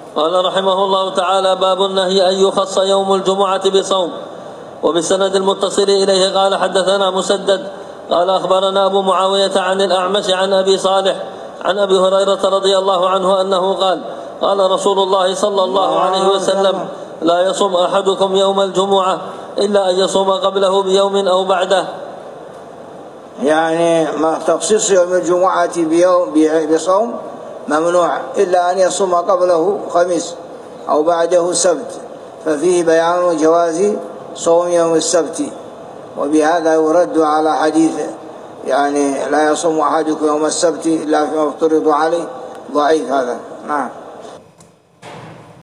قال رحمه الله تعالى: باب النهي أن يخص يوم الجمعة بصوم. وبالسند المتصل إليه قال: حدثنا مسدد قال: أخبرنا أبو معاوية عن الأعمش عن أبي صالح عن أبي هريرة رضي الله عنه أنه قال: قال رسول الله صلى الله عليه وسلم: لا يصوم أحدكم يوم الجمعة إلا أن يصوم قبله بيوم أو بعده. يعني ما تخصيص يوم الجمعة بصوم ممنوع إلا أن يصوم قبله خميس أو بعده سبت، ففيه بيان جواز صوم يوم السبت. وبهذا يرد على حديث يعني لا يصوم أحدكم يوم السبت إلا فيما افترض عليه، ضعيف هذا. نعم.